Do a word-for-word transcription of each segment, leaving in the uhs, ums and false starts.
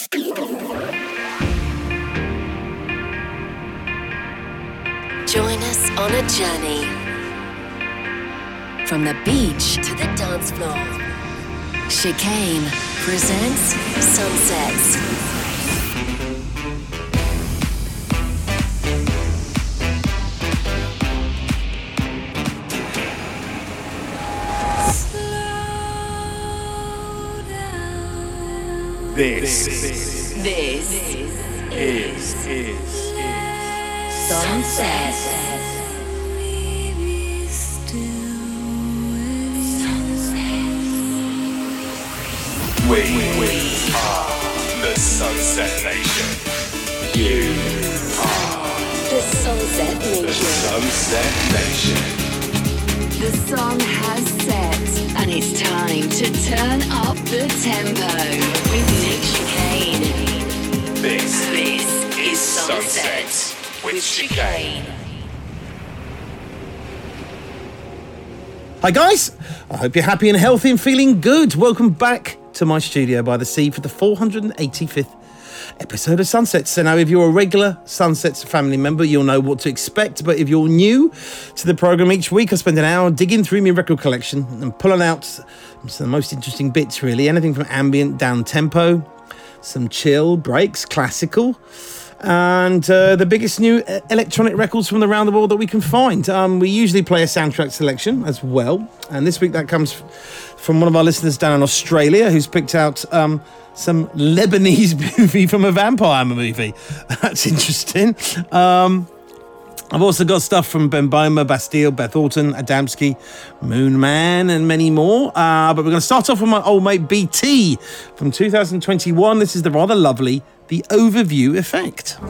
Join us on a journey from the beach to the dance floor. Chicane presents Sunsets. This, this, this is, is, is Sunset. We, we are the Sunset Nation. You are The Sunset the Nation. Sunset Nation. The sun has set, and it's time to turn up the tempo with Nick Chicane. This, This is Sunset with Chicane. Hi guys, I hope you're happy and healthy and feeling good. Welcome back to my studio by the sea for the four hundred eighty-fifth episode of Sunsets. So now if you're a regular Sunsets family member, you'll know what to expect. But if you're new to the programme, each week I spend an hour digging through my record collection and pulling out some of the most interesting bits really. Anything from ambient, down tempo, some chill, breaks, classical, and uh, the biggest new electronic records from around the world that we can find. Um, we usually play a soundtrack selection as well, and this week that comes from one of our listeners down in Australia who's picked out um, some Lebanese movie from a vampire movie. That's interesting. Um, I've also got stuff from Ben Böhmer, Bastille, Beth Orton, Adamski, Moon Man, and many more. Uh, but we're going to start off with my old mate B T from two thousand twenty-one. This is the rather lovely The Overview Effect.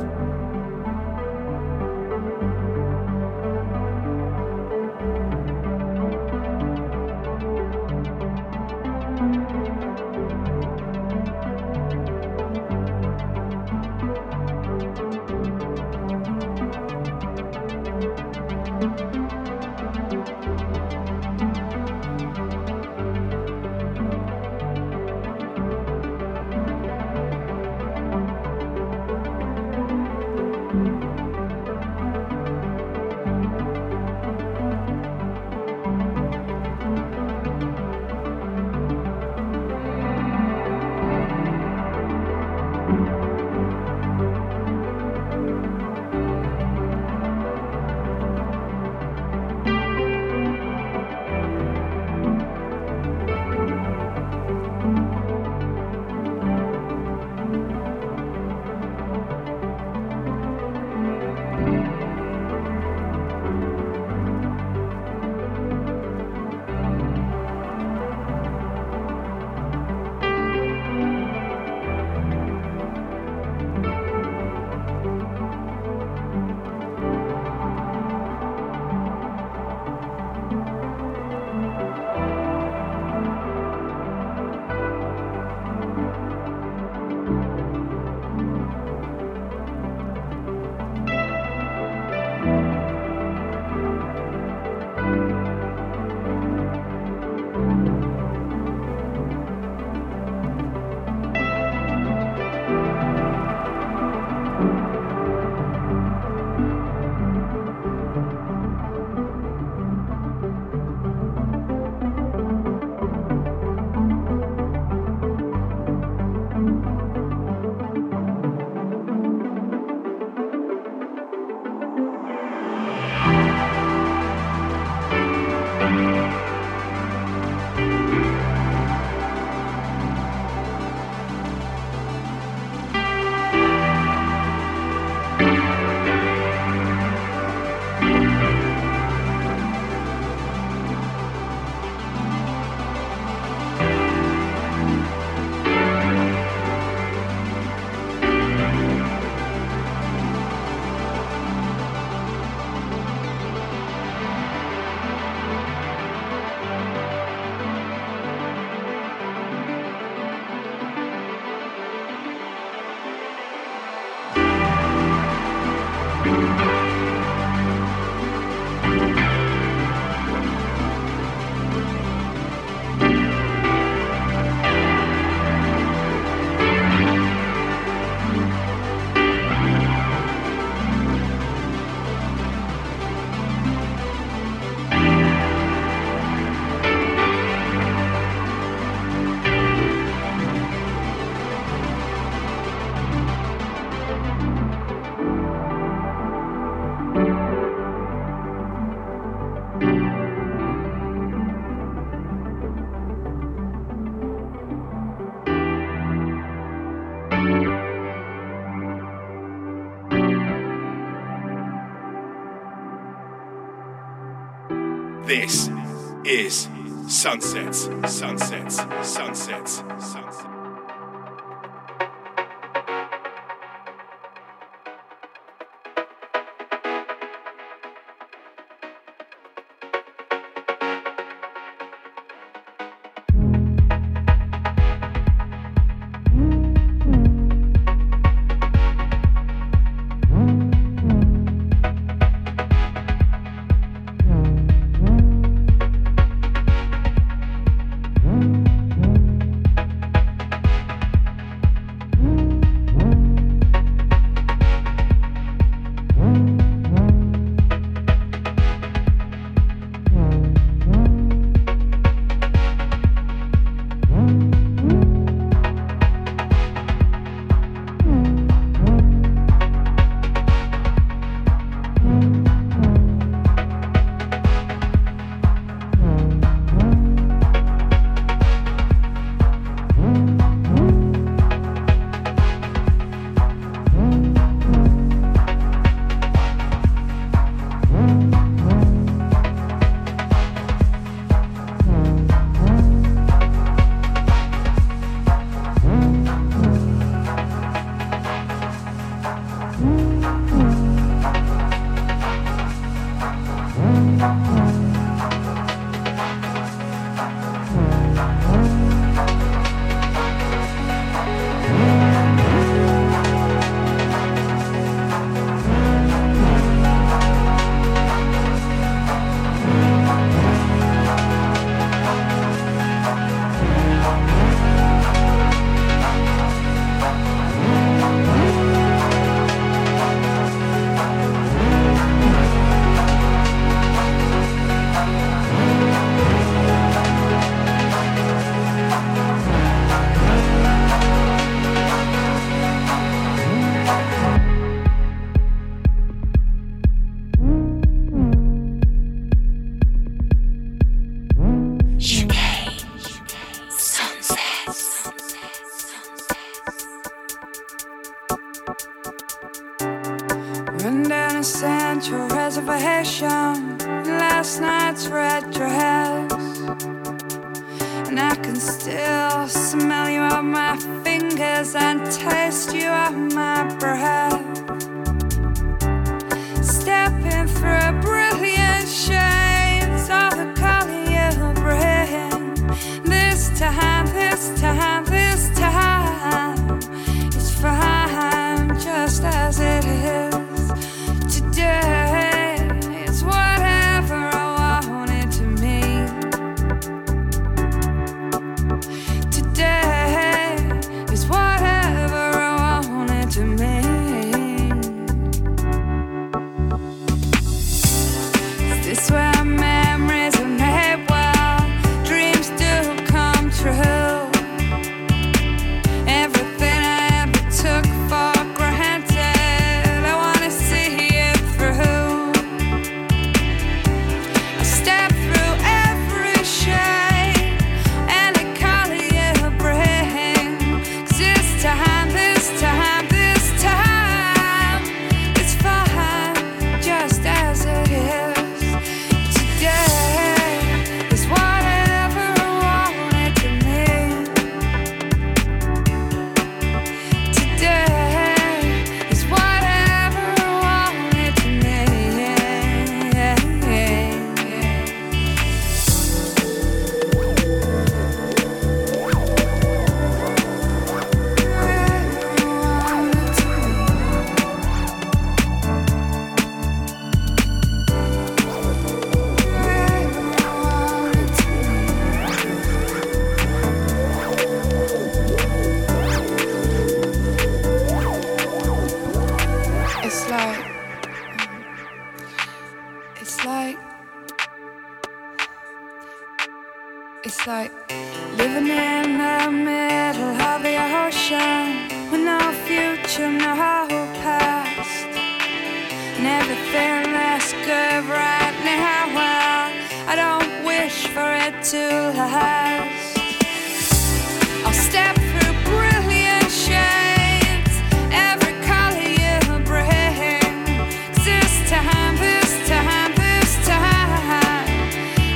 This is Sunsets, Sunsets, Sunsets, Sunsets. Run down a central reservation last night's red dress, and I can still smell you on my fingers and taste you on my breath. Stepping through brilliant shades of the color you bring. This time, this time, this time, it's fine just as it is. Today is whatever I want it to mean. Today is whatever I want it to mean. Is this where memories are made well? Dreams do come true. Everything I ever took for granted, I wanna see it through. I step through every shade and the color you bring. 'Cause this time, this time, this time, it's fine just as it is. Today is whatever I want it to mean. Today is whatever I want it to mean. It's like, it's like, it's like living in the middle of the ocean with no future, no past, and everything that's good right now. Well, I don't wish for it to last. I'll step through brilliant shades, every color you bring. 'Cause this time, this time, this time,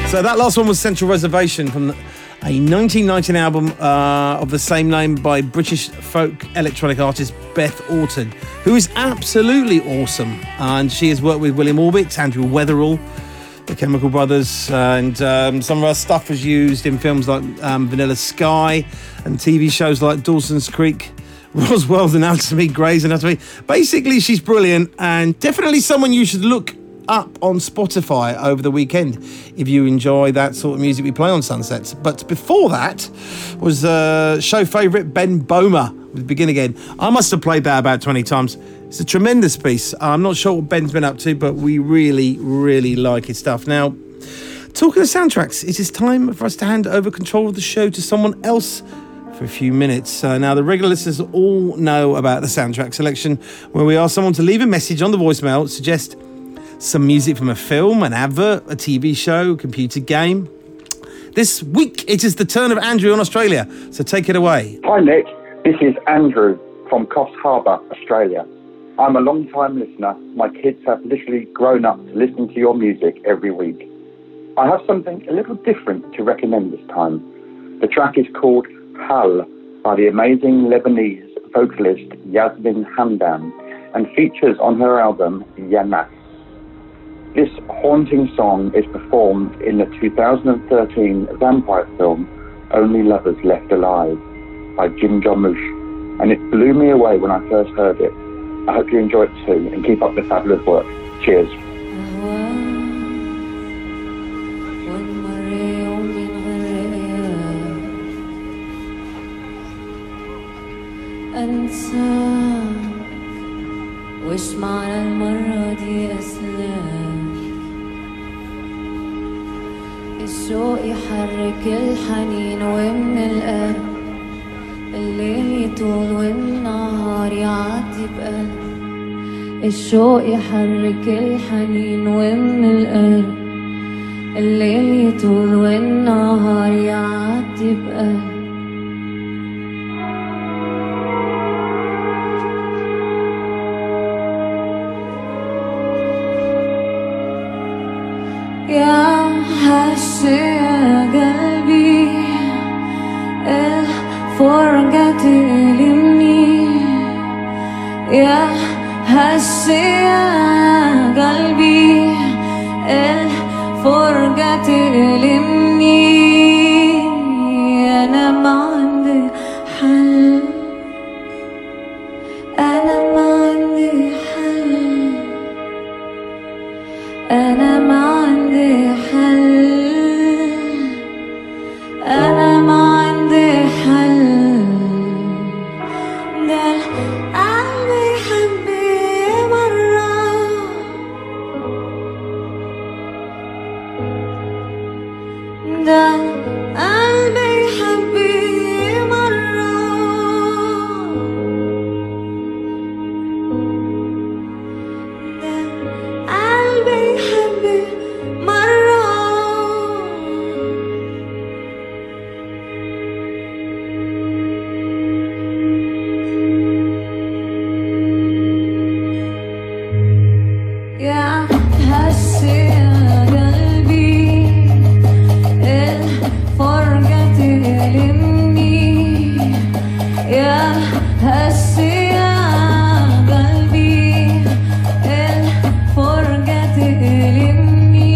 So that last one was Central Reservation from a nineteen ninety album uh, of the same name by British folk electronic artist Beth Orton, who is absolutely awesome. And she has worked with William Orbit, Andrew Weatherall, the Chemical Brothers, and um, some of her stuff was used in films like um, Vanilla Sky and T V shows like Dawson's Creek, Roswell's Anatomy, Grey's Anatomy. Basically, she's brilliant and definitely someone you should look up on Spotify over the weekend if you enjoy that sort of music we play on Sunsets. But before that was uh, show favourite Ben Böhmer with Begin Again. I must have played that about twenty times. It's a tremendous piece. I'm not sure what Ben's been up to, but we really, really like his stuff. Now, talking of soundtracks, it is time for us to hand over control of the show to someone else for a few minutes. Uh, now, the regular listeners all know about the soundtrack selection, where we ask someone to leave a message on the voicemail, suggest some music from a film, an advert, a T V show, computer game. This week, it is the turn of Andrew in Australia, so take it away. Hi, Nick. This is Andrew from Coffs Harbour, Australia. I'm a long-time listener. My kids have literally grown up to listen to your music every week. I have something a little different to recommend this time. The track is called Hal by the amazing Lebanese vocalist Yasmin Hamdan and features on her album Yanas. This haunting song is performed in the two thousand thirteen vampire film Only Lovers Left Alive by Jim Jarmusch, and it blew me away when I first heard it. I hope you enjoy it too and keep up the fabulous work. Cheers. وش معنى المرة دي أسلام الشوق يحرك الحنين ومن القلب الليل يطول والنهار يعدي بقلب الشوق يحرك الحنين ومن القلب الليل يطول والنهار يعدي بقلب يا هالشي يا قلبي الفرقة تلمني يا هالشي يا قلبي الفرقة تلمني أنا ما عندي حل أنا ما عندي حل أنا ما عندي حل أنا ما عندي حل ده القلب يحبني مرة ده القلب يحبني مرة ده القلب يحبني مرة يا هالشي يا قلبي الفرقة تلمني يا هالشي يا قلبي الفرقة تلمني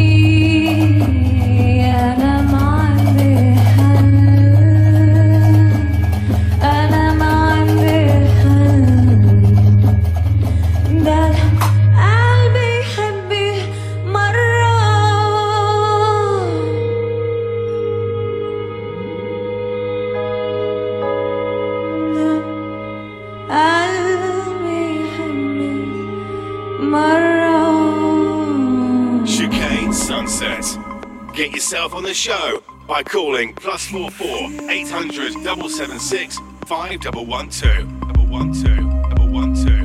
أنا ما عندي حل أنا ما عندي حل ده القلب يحبني مرة ده قلبي يحبني مرة Chicane Sunset. Get yourself on the show by calling plus four four eight hundred double seven six five double one two double one two double one two.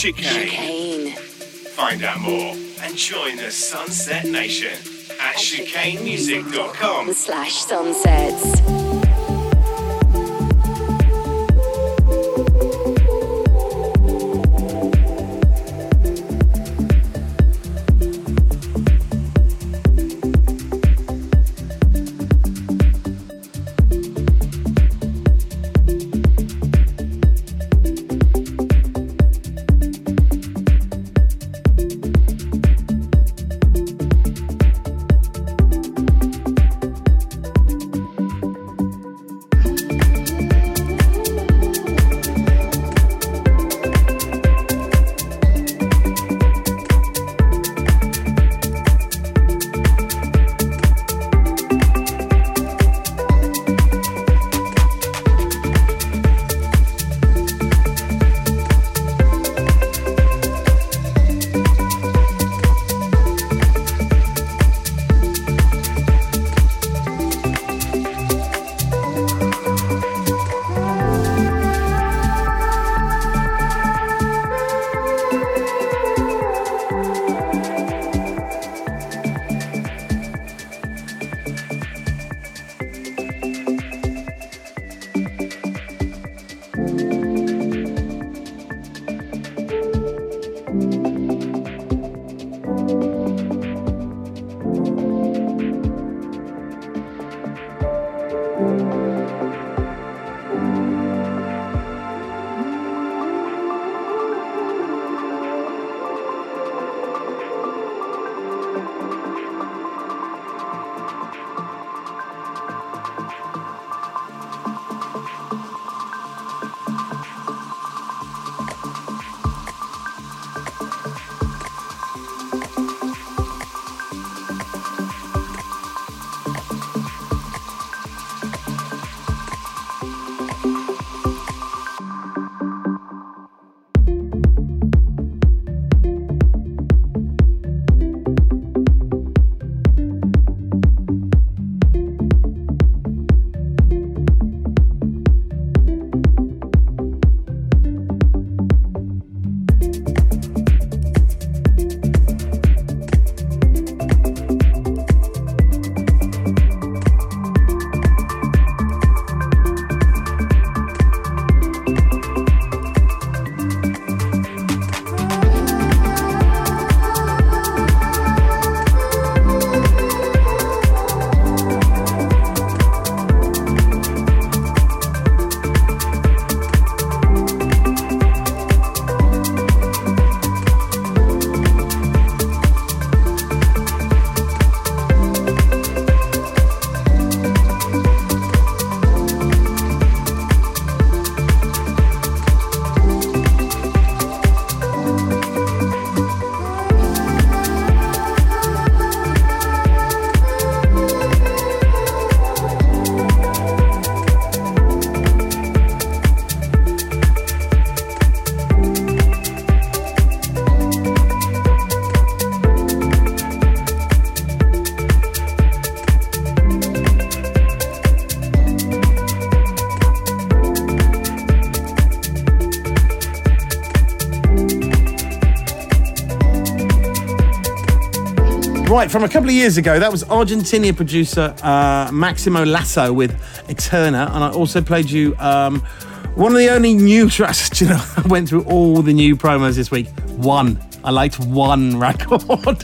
Chicane. Chicane. Find out more and join the Sunset Nation at chicane music dot com slash sunsets. Right, from a couple of years ago, that was Argentinian producer uh, Maximo Lasso with Eterna, and I also played you um, one of the only new tracks. You know, I went through all the new promos this week. One. I liked one record.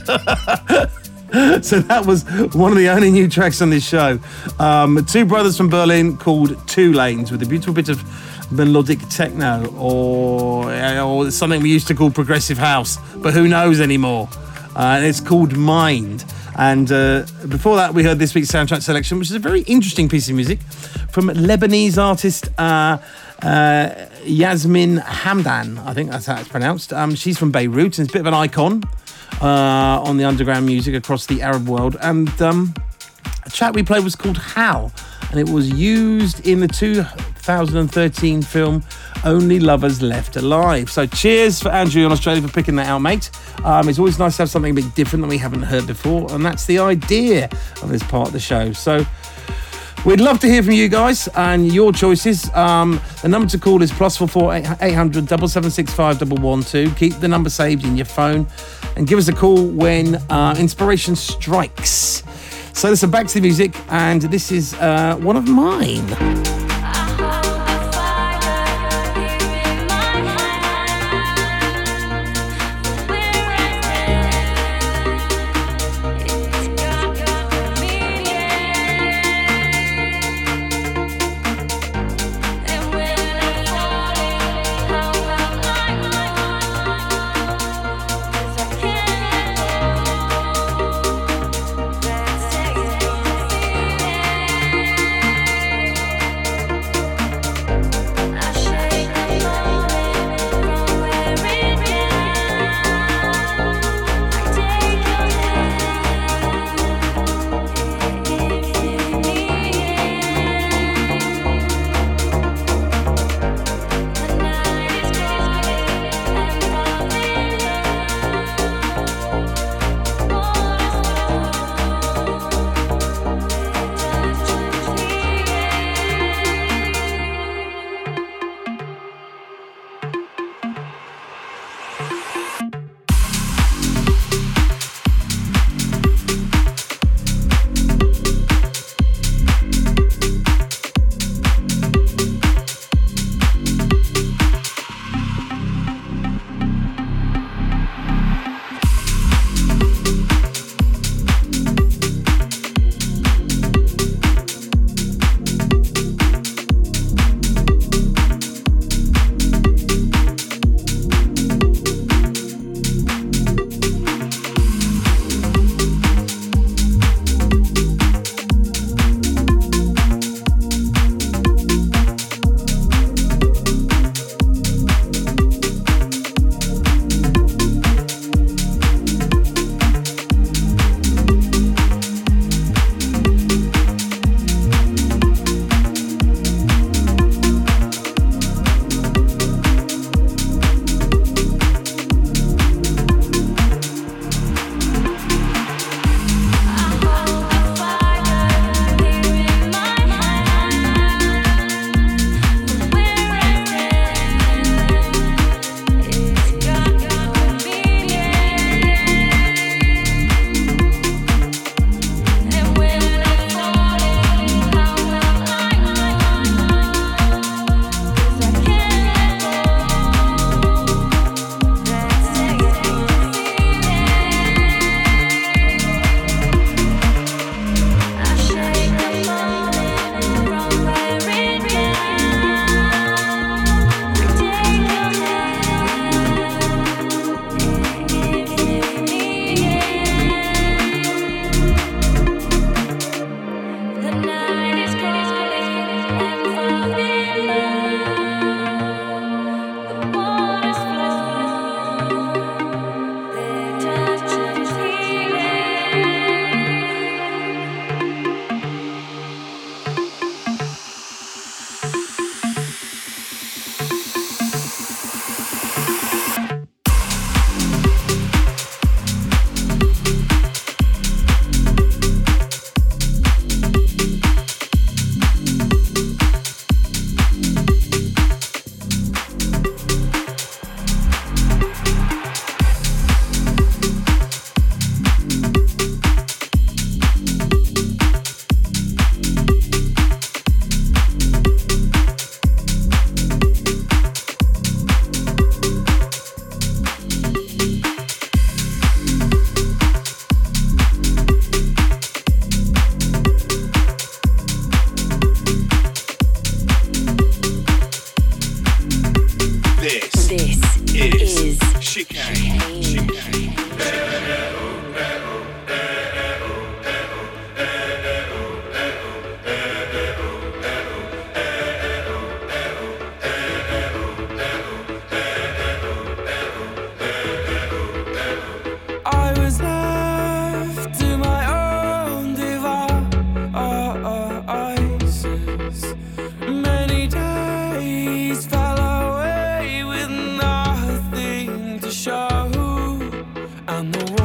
So that was one of the only new tracks on this show. Um, two brothers from Berlin called Two Lanes with a beautiful bit of melodic techno, or, or something we used to call progressive house, but who knows anymore. Uh, and it's called Mind. And uh, before that, we heard this week's soundtrack selection, which is a very interesting piece of music from Lebanese artist uh, uh, Yasmin Hamdan. I think that's how it's pronounced. Um, she's from Beirut and is a bit of an icon uh, on the underground music across the Arab world. And um, a track we played was called Hal, and it was used in the two thousand thirteen film Only Lovers Left Alive. So cheers for Andrew in Australia for picking that out, mate. Um, it's always nice to have something a bit different that we haven't heard before, and that's the idea of this part of the show. So We'd love to hear from you guys and your choices. Um, the number to call is plus four four eight hundred seven seven six five one one two. Keep the number saved in your phone and give us a call when uh, inspiration strikes. So listen, back to the music, and this is uh, one of mine.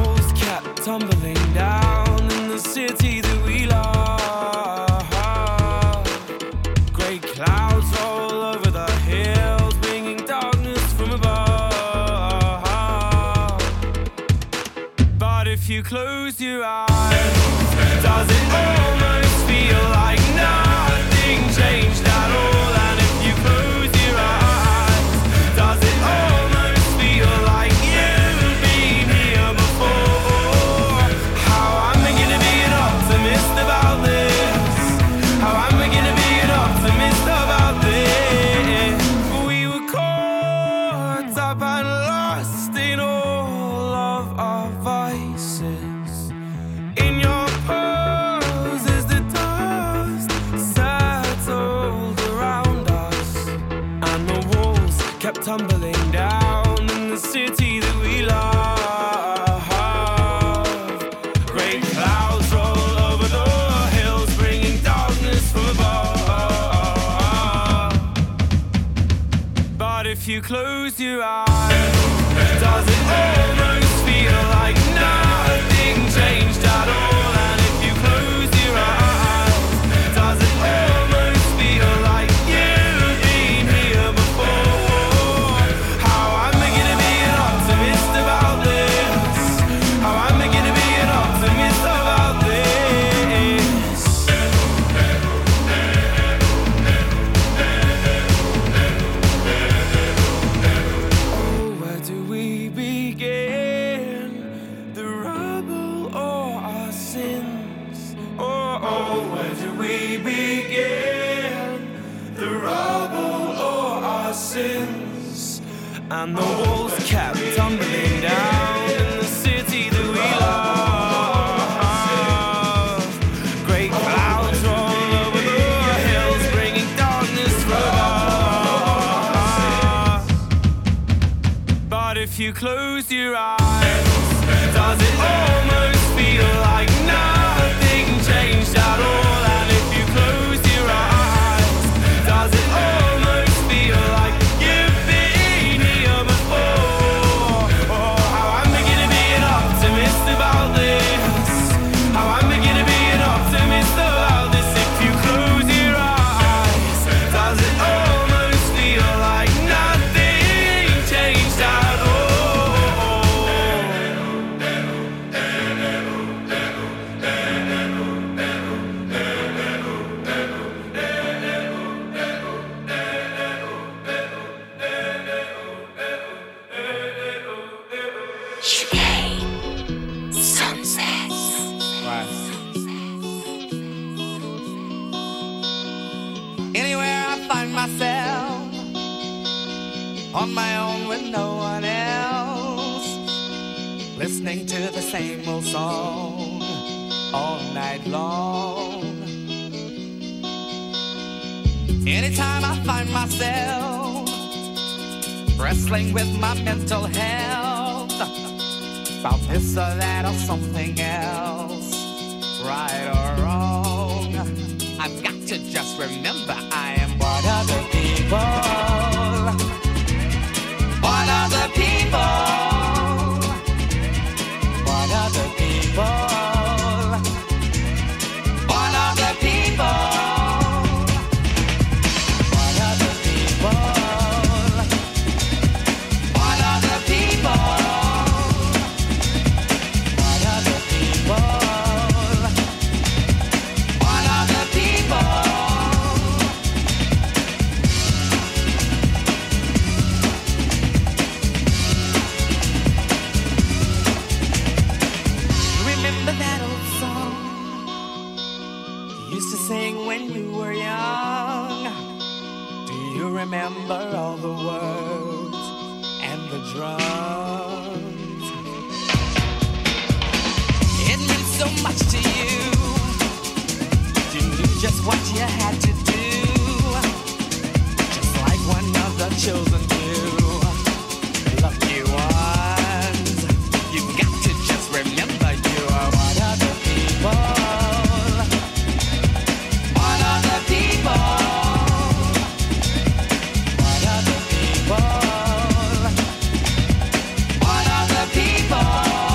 tumbling down in the city that we love. But if you close your eyes, does it almost feel like nothing changed at all? And if you close your eyes, does it almost feel like you've been here before? How am I gonna be an optimist about this? How am I gonna be an optimist about this? We were caught up and lost in all of our vices. In your poses, the dust settled around us, and the walls kept tumbling down in the city that we love. Great clouds roll over the hills, bringing darkness from above. But if you close your eyes, does it almost feel like nothing changed at all? And if you close your eyes, does it almost feel like you've been here before? How am I gonna be an optimist about this? How am I gonna be an optimist about this? Oh, where do we begin? The rubble or our sins? Oh, oh, where do we begin? The rubble or our sins? And the walls kept tumbling down in the city that we love. Great clouds roll over the hills, bringing darkness from above. But if you close your eyes, does it almost feel like nothing changed at all? And if you close your eyes, does it almost feel like you've been here before? Oh, how am I gonna be an optimist about this? How am I gonna be an optimist about this? If you close your eyes, does it almost feel like nothing changed at all? Chicane Sunsets. Anywhere I find myself, on my own with no one else, listening to the same old song all night long. Anytime I find myself wrestling with my mental health, about this or that or something else, right or wrong, I've got to just remember I am one of the people, one of the people, one of the people, one of the people, one of the people, one of the people, one of the people, one of the people. Remember that old song you used to sing when you were young? Do you remember all the words and the drums? It meant so much to you. You knew just what you had to do, just like one of the children do. Lucky ones, you've got to just remember you are one of the people, one of the people, one of the people, one of the people,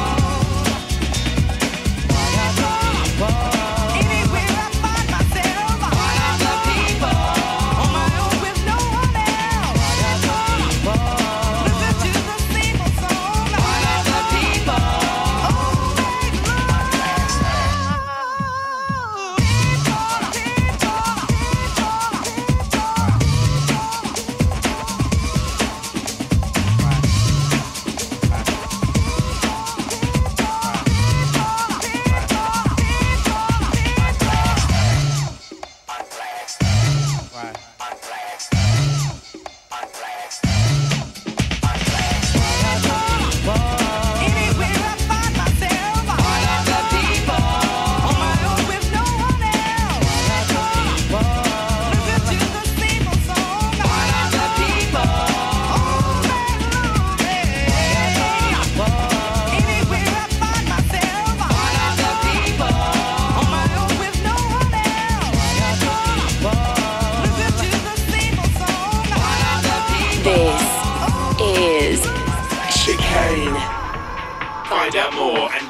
one of the people. Anywhere I find myself, one of the people, on my own with no one else, one of the people, listen to the same old song, one of the people, oh,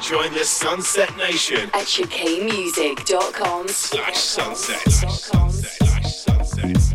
join the Sunset Nation at chicanemusic.com slash sunset. Slash sunset.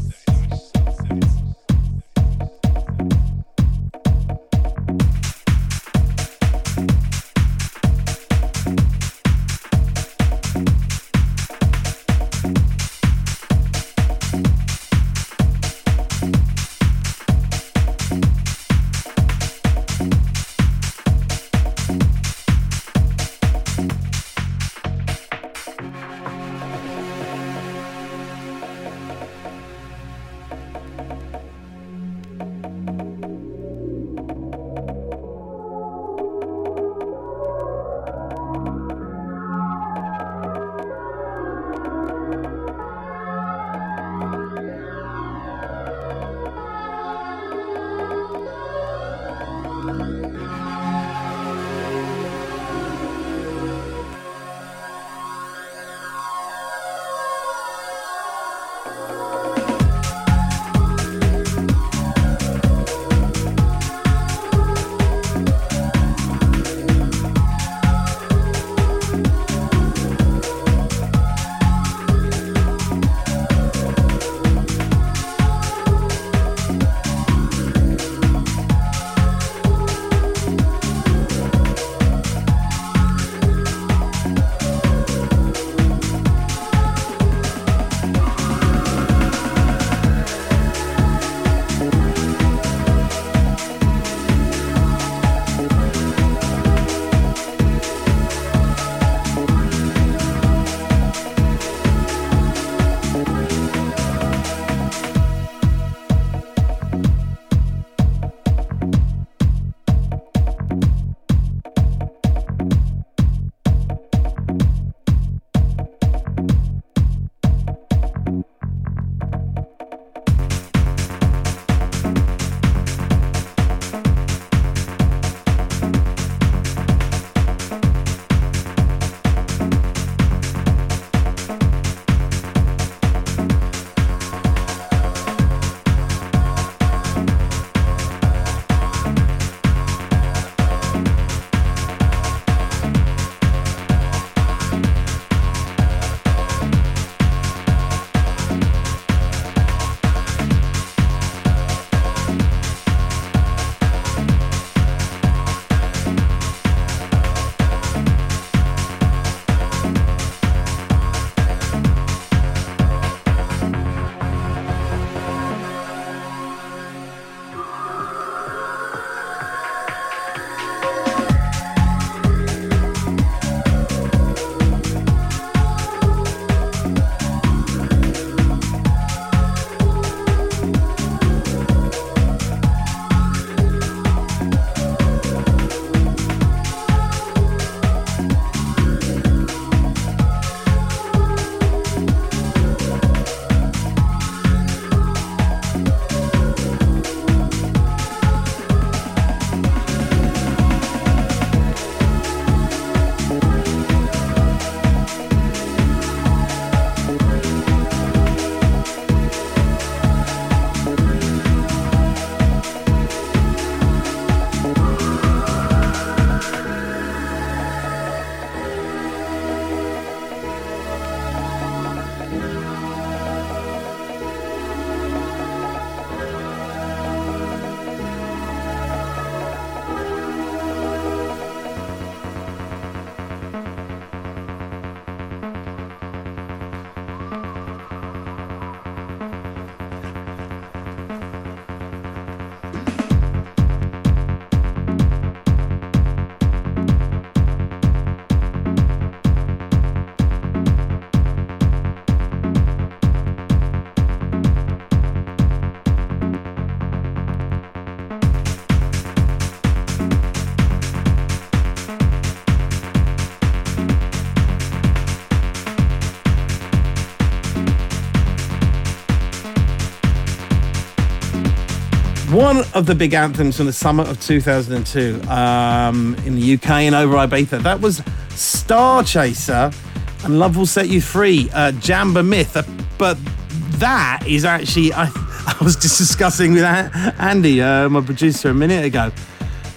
One of the big anthems from the summer of two thousand two um, in the U K and over Ibiza. That was Star Chaser and Love Will Set You Free, uh, Jamba Myth. Uh, but that is actually, I, I was just discussing with Andy, uh, my producer, a minute ago. Uh,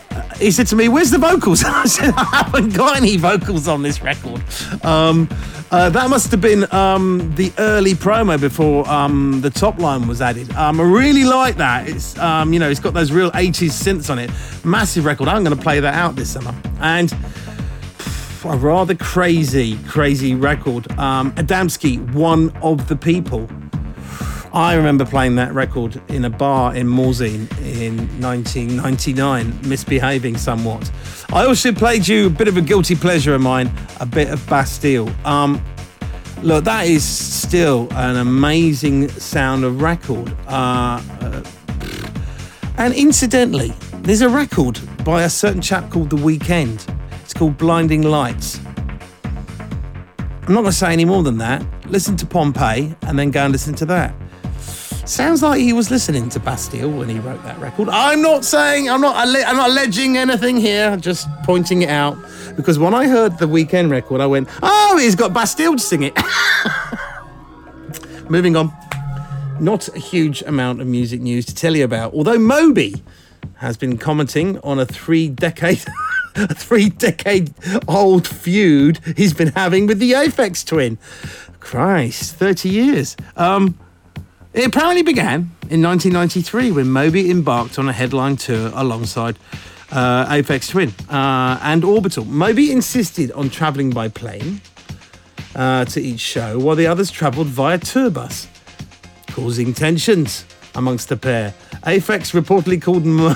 he said to me, "Where's the vocals?" I said, "I haven't got any vocals on this record." Um, uh, that must have been um, the early promo before um, the top line was added. Um, I really like that. It's um, you know, it's got those real eighties synths on it. Massive record. I'm going to play that out this summer. And a rather crazy, crazy record. Um, Adamski, One of the People. I remember playing that record in a bar in Morzine in nineteen ninety-nine, misbehaving somewhat. I also played you a bit of a guilty pleasure of mine, a bit of Bastille. Um, look, that is still an amazing sound of record. Uh, uh, and incidentally, there's a record by a certain chap called The Weeknd. It's called Blinding Lights. I'm not going to say any more than that. Listen to Pompeii and then go and listen to that. Sounds like he was listening to Bastille when he wrote that record. I'm not saying, I'm not, I'm not alleging anything here, just pointing it out. Because when I heard the Weeknd record, I went, oh, he's got Bastille to sing it. Moving on. Not a huge amount of music news to tell you about. Although Moby has been commenting on a three-decade, a three-decade-old feud he's been having with the Aphex Twin. Christ, thirty years. Um... It apparently began in nineteen ninety-three when Moby embarked on a headline tour alongside uh, Aphex Twin uh, and Orbital. Moby insisted on travelling by plane uh, to each show, while the others travelled via tour bus, causing tensions amongst the pair. Aphex reportedly called Mo-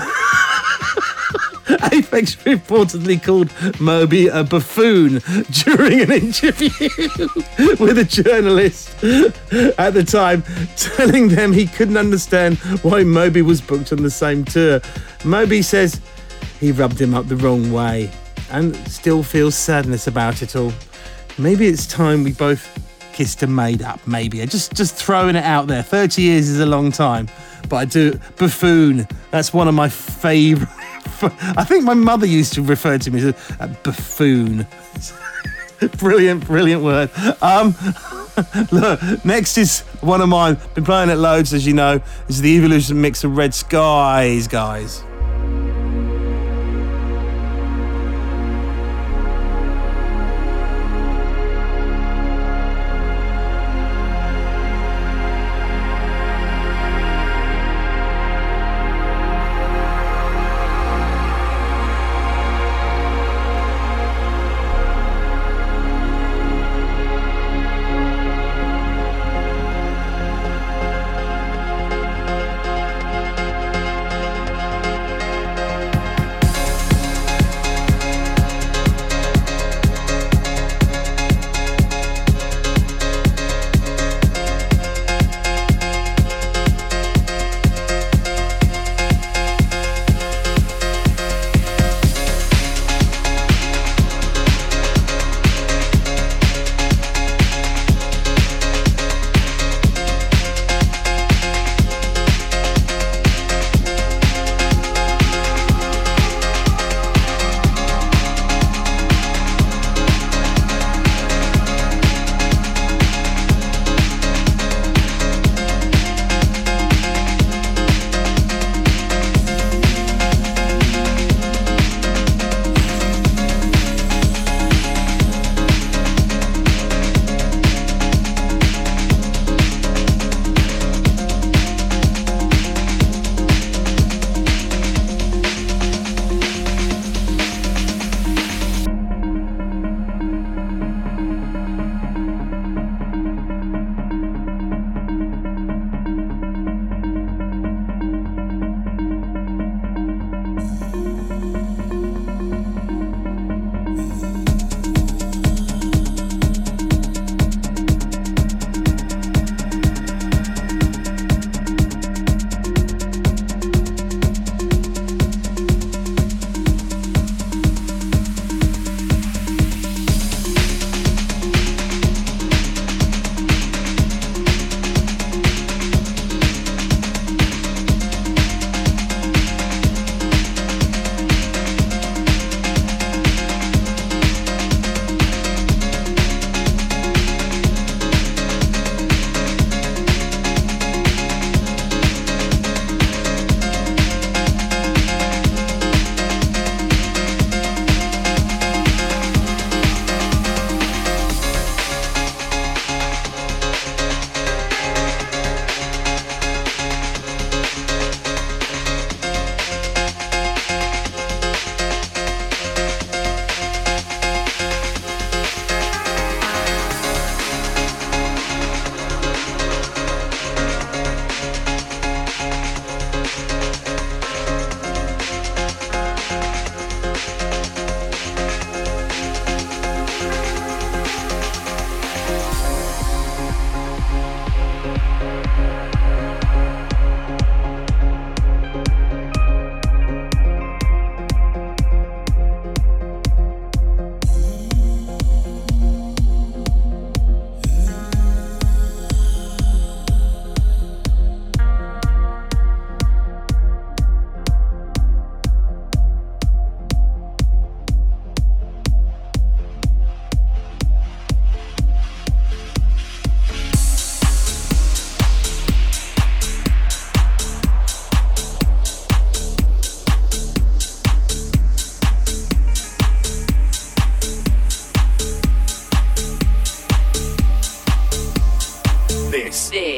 Aphex reportedly called Moby a buffoon during an interview with a journalist at the time, telling them he couldn't understand why Moby was booked on the same tour. Moby says he rubbed him up the wrong way and still feels sadness about it all. Maybe it's time we both kissed and made up, maybe. Just, just throwing it out there. thirty years is a long time, but I do. Buffoon, that's one of my favourite. I think my mother used to refer to me as a, a buffoon. Brilliant, brilliant word. Um, look, next is one of mine. Been playing it loads, as you know. This is the Evolution mix of Red Skies, guys.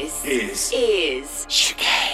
is, is, is Chicane.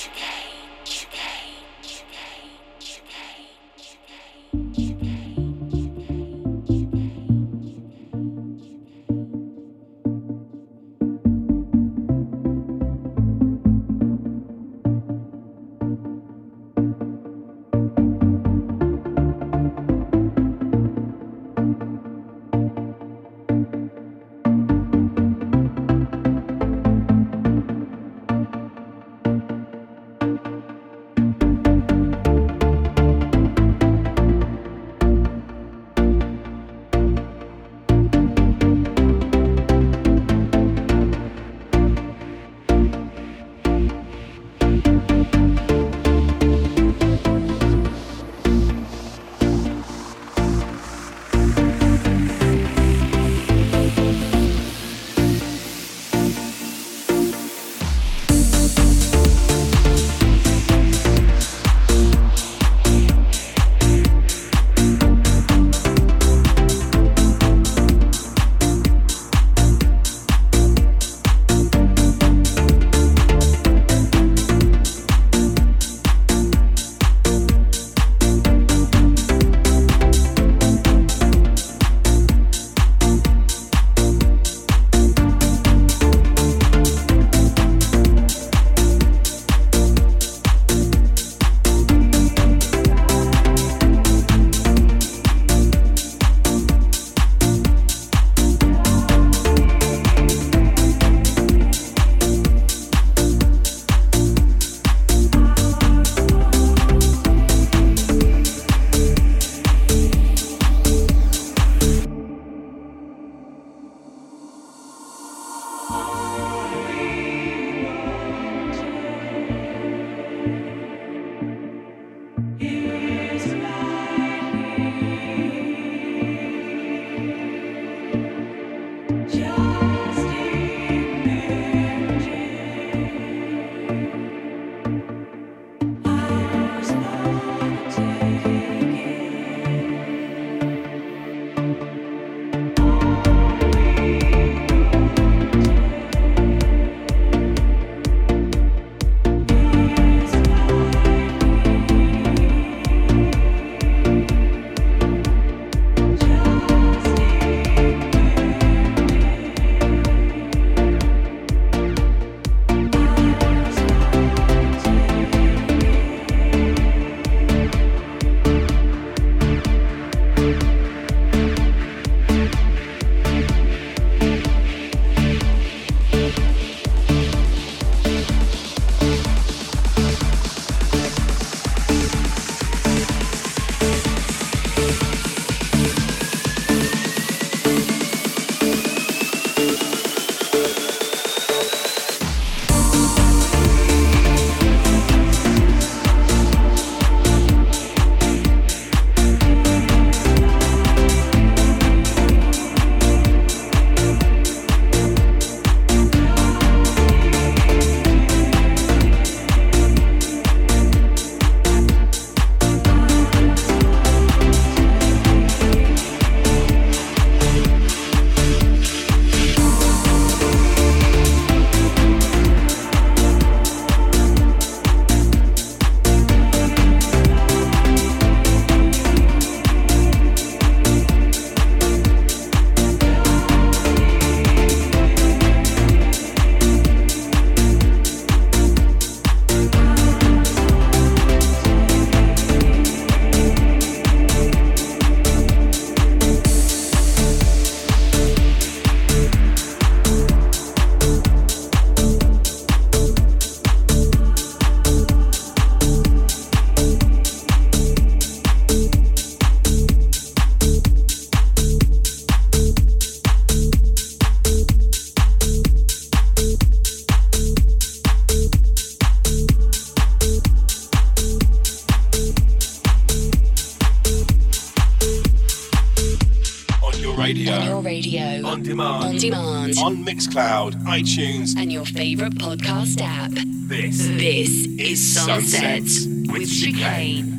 radio. On your radio. On demand. On demand. On Mixcloud, iTunes, and your favorite podcast app. This. This is Sunset, Sunset with Chicane.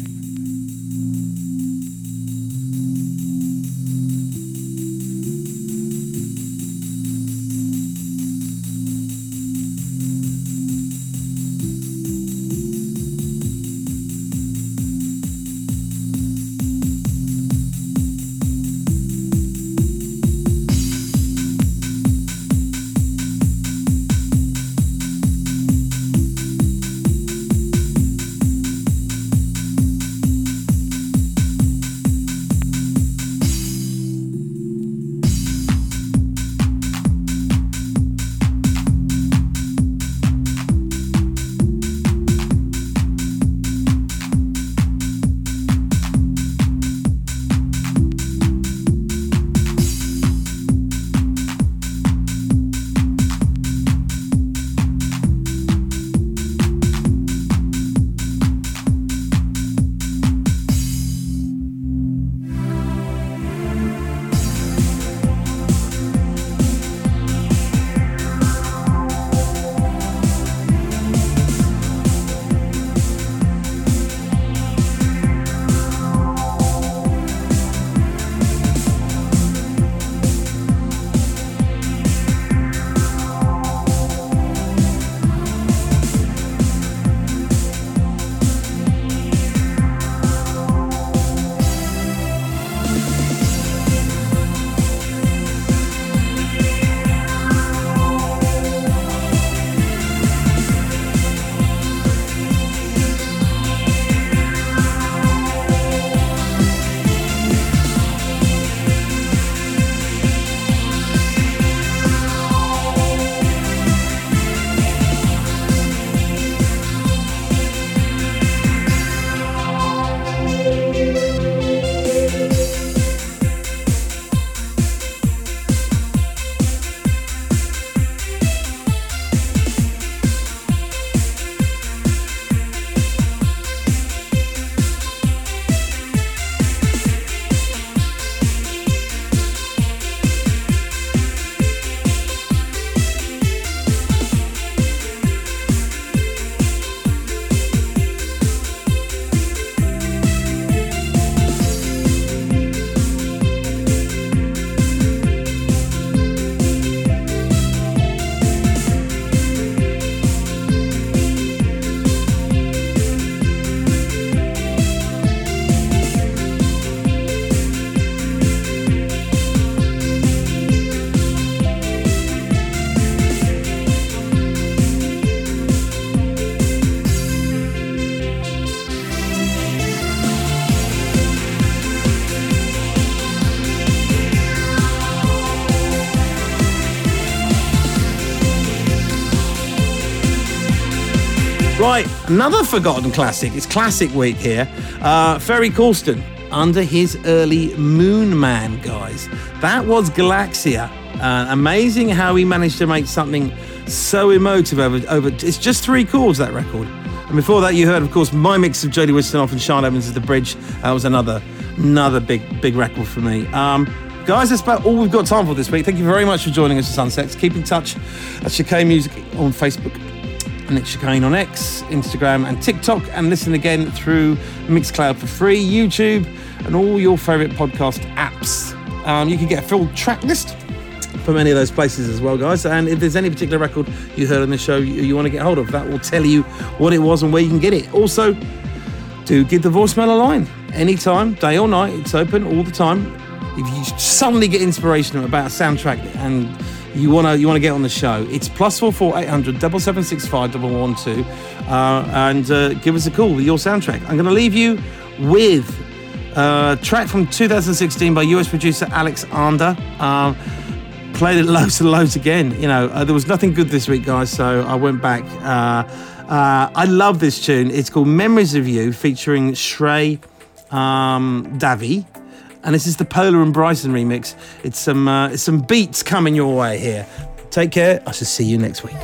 Right, another forgotten classic. It's classic week here. Uh, Ferry Corsten, under his early Moon Man, guys. That was Galaxia. Uh, amazing how he managed to make something so emotive over, over... It's just three chords, that record. And before that, you heard, of course, my mix of Jodie Winston and Sean Evans' The Bridge. That was another, another big, big record for me. Um, guys, that's about all we've got time for this week. Thank you very much for joining us at Sunsets. Keep in touch at Chicane Music on Facebook, Nick Chicane on X, Instagram and TikTok, and listen again through Mixcloud for free, YouTube, and all your favourite podcast apps. Um, you can get a full track list from any of those places as well, guys. And if there's any particular record you heard on the show you, you want to get hold of, that will tell you what it was and where you can get it. Also, do give the voicemail a line. Anytime, day or night, it's open all the time. If you suddenly get inspiration about a soundtrack and you want to you want to get on the show, it's plus four four eight hundred double seven six five double one two, uh, and uh, give us a call with your soundtrack. I'm going to leave you with a track from two thousand sixteen by U S producer Alex Ander. Uh, played it loads and loads again. You know, uh, there was nothing good this week, guys, so I went back. Uh, uh, I love this tune. It's called Memories of You, featuring Shrey um, Davy. And this is the Polar and Bryson remix. It's some uh, it's some beats coming your way here. Take care. I shall see you next week.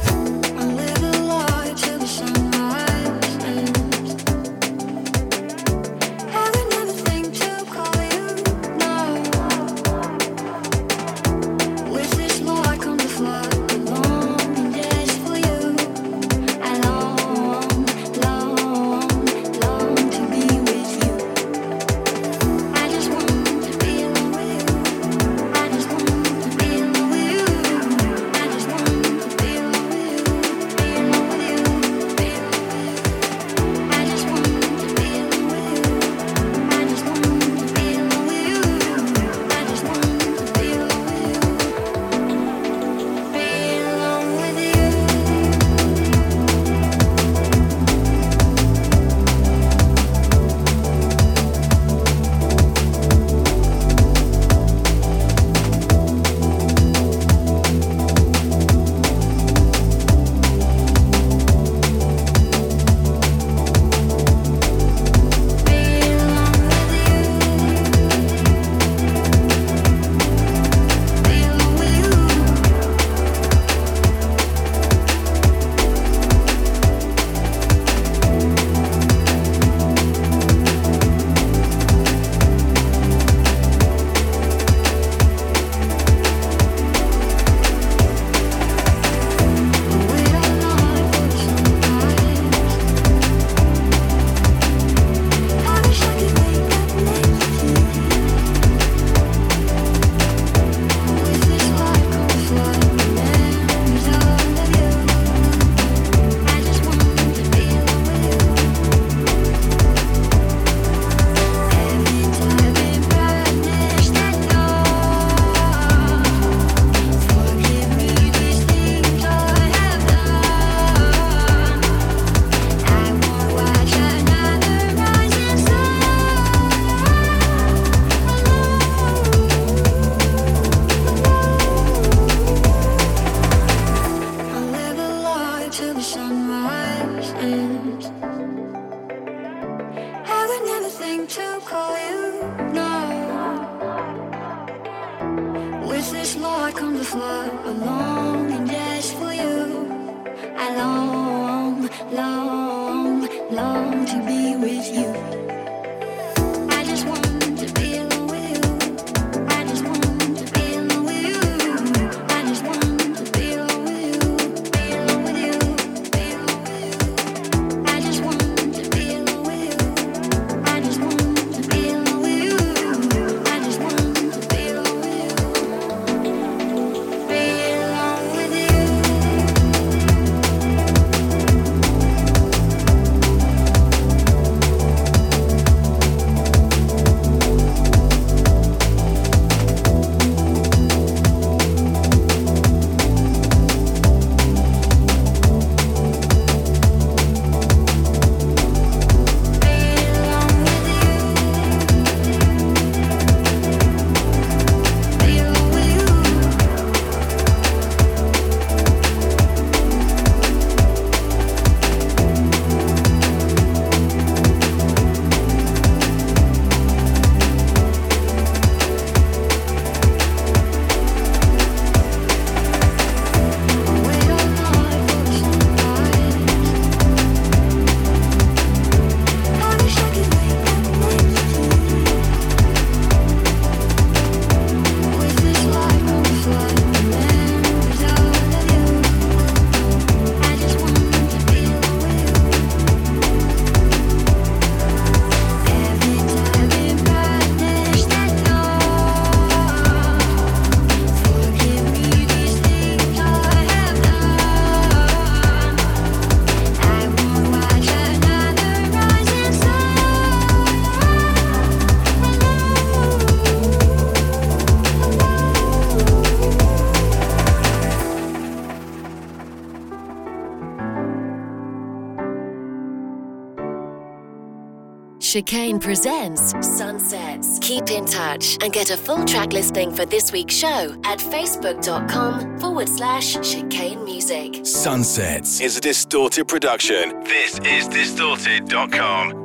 Chicane presents Sunsets. Keep in touch and get a full track listing for this week's show at facebook.com forward slash chicane music. Sunsets is a Distorted production. This is distorted dot com.